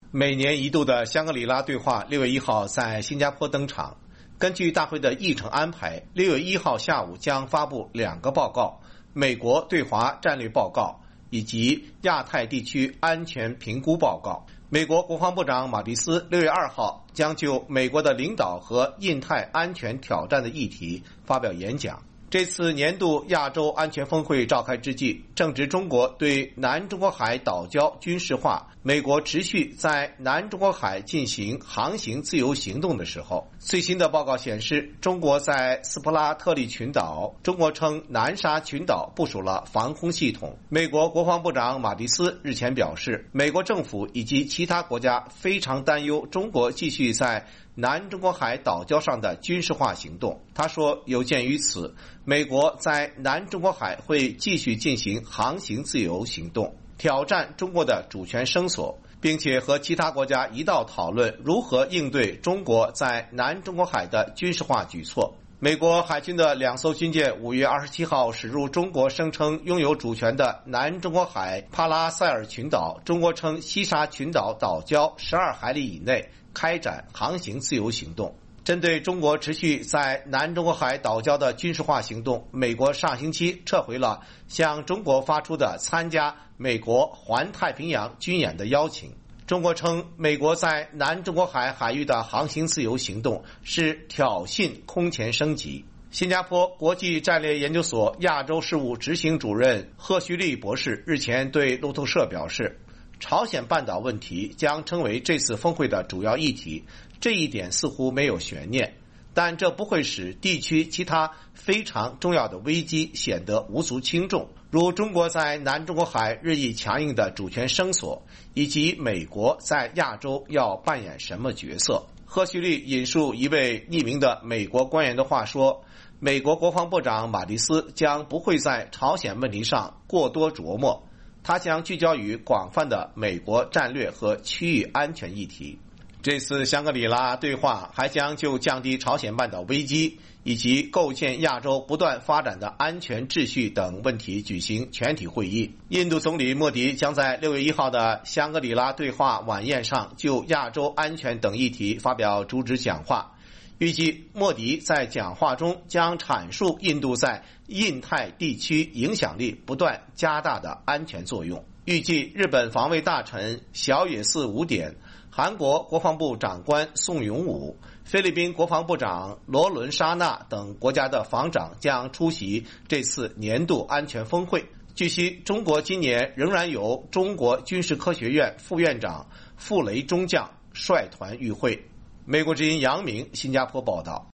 每年一度的香格里拉对话6月1号在新加坡登场。根据大会的议程安排，6月1号下午将发布2个报告：美国对华战略报告以及亚太地区安全评估报告。美国国防部长马蒂斯6月2号将就美国的领导和印太安全挑战的议题发表演讲。这次年度亚洲安全峰会召开之际，正值中国对南中国海岛礁军事化，美国持续在南中国海进行航行自由行动的时候。最新的报告显示，中国在斯普拉特利群岛，中国称南沙群岛部署了防空系统。美国国防部长马蒂斯日前表示，美国政府以及其他国家非常担忧中国继续在南中国海岛礁上的军事化行动。他说，有鉴于此，美国在南中国海会继续进行航行自由行动，挑战中国的主权声索，并且和其他国家一道讨论如何应对中国在南中国海的军事化举措。美国海军的2艘军舰5月27号驶入中国声称拥有主权的南中国海帕拉塞尔群岛，中国称西沙群岛岛礁12海里以内开展航行自由行动。针对中国持续在南中国海岛礁的军事化行动，美国上星期撤回了向中国发出的参加美国环太平洋军演的邀请。中国称，美国在南中国海海域的航行自由行动是挑衅空前升级。新加坡国际战略研究所亚洲事务执行主任贺旭立博士日前对路透社表示，朝鲜半岛问题将成为这次峰会的主要议题，这一点似乎没有悬念，但这不会使地区其他非常重要的危机显得无足轻重，如中国在南中国海日益强硬的主权声索，以及美国在亚洲要扮演什么角色。贺旭立引述一位匿名的美国官员的话说，美国国防部长马蒂斯将不会在朝鲜问题上过多琢磨，他将聚焦于广泛的美国战略和区域安全议题。这次香格里拉对话还将就降低朝鲜半岛危机以及构建亚洲不断发展的安全秩序等问题举行全体会议。印度总理莫迪将在6月1号的香格里拉对话晚宴上就亚洲安全等议题发表主旨讲话。预计莫迪在讲话中将阐述印度在印太地区影响力不断加大的安全作用。预计日本防卫大臣小野寺五典、韩国国防部长官宋永武、菲律宾国防部长罗伦沙纳等国家的防长将出席这次年度安全峰会。据悉，中国今年仍然由中国军事科学院副院长傅雷中将率团与会。美国之音杨明新加坡报道。